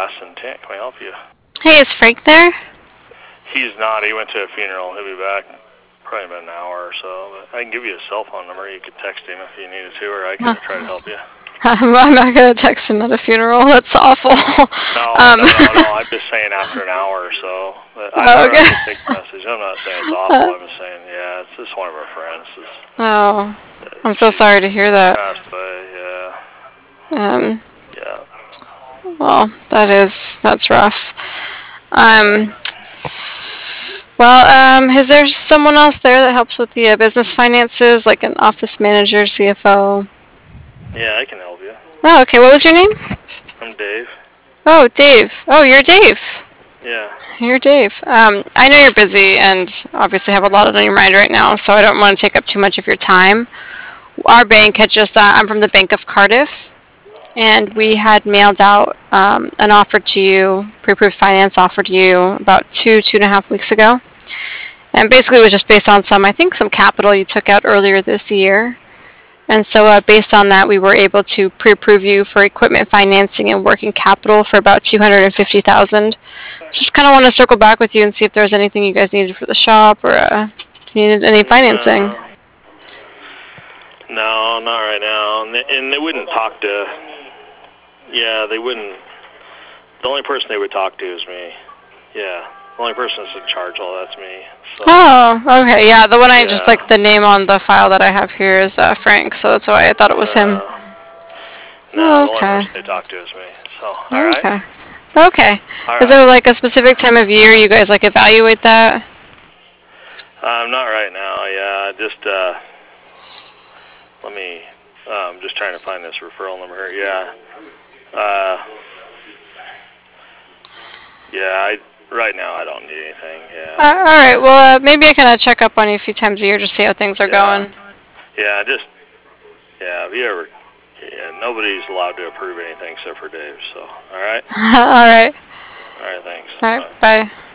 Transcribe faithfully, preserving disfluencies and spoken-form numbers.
last intent. Can I help you? Hey, is Frank there? He's not. He went to a funeral. He'll be back probably about an hour or so. But I can give you a cell phone number. You could text him if you needed to, or I can Huh. try to help you. I'm not gonna text him at a funeral. That's awful. No, um, no, no, no. I'm just saying after an hour or so. But I Oh, never okay. have to take a message. I'm not saying it's awful. I'm just saying, yeah, it's just one of our friends. It's, Oh, I'm so sorry to hear that. passed away, yeah. Um, Yeah. well, that is that's rough. Um, well, um, is there someone else there that helps with the uh, business finances, like an office manager, C F O? Yeah, I can help you. Oh, okay. What was your name? I'm Dave. Oh, Dave. Oh, you're Dave. Yeah. You're Dave. Um, I know you're busy and obviously have a lot on your mind right now, so I don't want to take up too much of your time. Our bank had just, uh, I'm from the Bank of Cardiff, and we had mailed out um, an offer to you, pre-approved finance offer to you about two, two and a half weeks ago. And basically it was just based on some, I think, some capital you took out earlier this year. And so uh, based on that, we were able to pre-approve you for equipment financing and working capital for about two hundred fifty thousand dollars. Just kind of want to circle back with you and see if there was anything you guys needed for the shop or uh, if you needed any financing. No. No, not right now. And they, and they wouldn't talk to, yeah, they wouldn't, the only person they would talk to is me. Yeah. The only person that's in charge of all that's me. So, Oh, okay, yeah, the one I just, yeah. like, the name on the file that I have here is uh, Frank, so that's why I thought it was him. Uh, no, Oh, the only okay. person they talk to is me. So, alright? Okay. Okay. All Is right. there, like, a specific time of year you guys, like, evaluate that? Um, not right now, yeah. Just, uh, let me, um, just trying to find this referral number here. Yeah. Uh, yeah, I, right now I don't need anything, yeah. Uh, all right. Well, uh, maybe I can uh, check up on you a few times a year to see how things are Yeah. going. Yeah, just, yeah, if you ever, yeah, nobody's allowed to approve anything except for Dave, so, alright? All right. Alright, thanks. All right. Bye.